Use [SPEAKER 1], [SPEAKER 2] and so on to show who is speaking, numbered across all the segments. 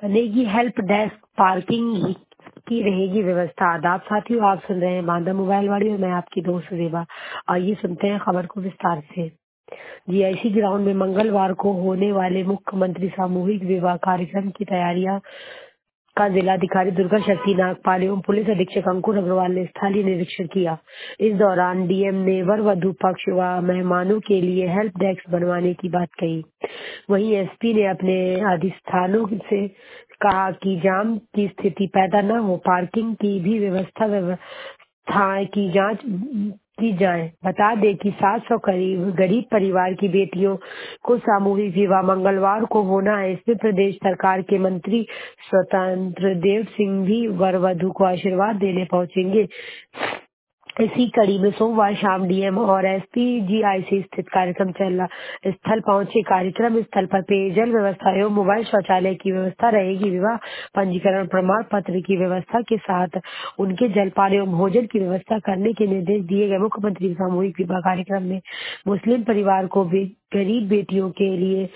[SPEAKER 1] बनेगी help desk, parking की रहेगी व्यवस्था। आदाब साथियों, आप सुन रहे हैं बांदा मोबाइल वाली और मैं आपकी दोस्त रेबा। आइए सुनते हैं खबर को विस्तार से। जीआईसी ग्राउंड में मंगलवार को होने वाले मुख्यमंत्री सामूहिक विवाह कार्यक्रम की तैयारियां का जिलाधिकारी दुर्गा शक्ति नागपाल एवं पुलिस अधीक्षक अंकुर अग्रवाल ने स्थलीय निरीक्षण किया। इस दौरान डीएम ने वर वधू पक्ष व मेहमानों के लिए हेल्प डेस्क बनवाने की बात कही। वहीं एसपी ने अपने अधिष्ठानों से कहा कि जाम की स्थिति पैदा न हो, पार्किंग की भी व्यवस्था की जांच की जाए। बता दें कि 700 करीब गरीब परिवार की बेटियों को सामूहिक विवाह मंगलवार को होना है। इसमें प्रदेश सरकार के मंत्री स्वतंत्र देव सिंह भी वर वधू को आशीर्वाद देने पहुंचेंगे। इसी कड़ी में सोमवार शाम डीएम और एसपी जीआईसी स्थित कार्यक्रम स्थल पहुंचे। कार्यक्रम स्थल पर पेयजल व्यवस्था एवं मोबाइल शौचालय की व्यवस्था रहेगी। विवाह पंजीकरण प्रमाण पत्र की व्यवस्था के साथ उनके जलपान एवं भोजन की व्यवस्था करने के निर्देश दिए गए। मुख्यमंत्री सामूहिक विवाह कार्यक्रम में मुस्लिम परिवार को गरीब बेटियों के लिए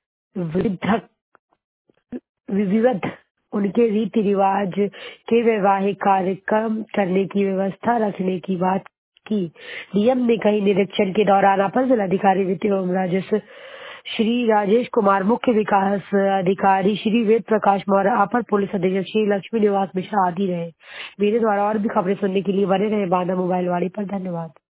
[SPEAKER 1] विविध उनके रीति रिवाज के वैवाहिक कार्यक्रम करने की व्यवस्था रखने की बात की। डीएम ने कई निरीक्षण के दौरान अपर जिलाधिकारी वित्त एवं राजस्व श्री राजेश कुमार, मुख्य विकास अधिकारी श्री वेद प्रकाश मौर्य, अपर पुलिस अधीक्षक श्री लक्ष्मी निवास मिश्रा आदि रहे। मेरे द्वारा और भी खबरें सुनने के लिए बने रहे बांदा मोबाइल वाली पर। धन्यवाद।